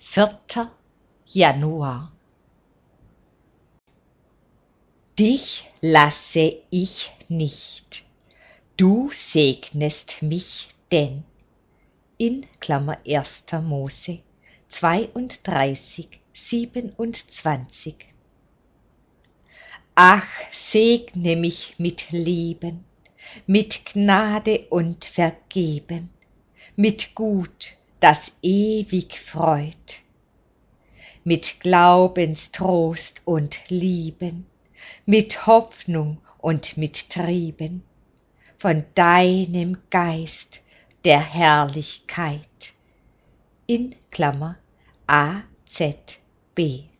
4. Januar. Dich lasse ich nicht, du segnest mich denn. In Klammer 1. Mose 32, 27. Ach, segne mich mit Leben, mit Gnade und Vergeben, mit Gut, das ewig freut, mit Glaubenstrost und Lieben, mit Hoffnung und mit Trieben, von deinem Geist der Herrlichkeit. In Klammer AZB.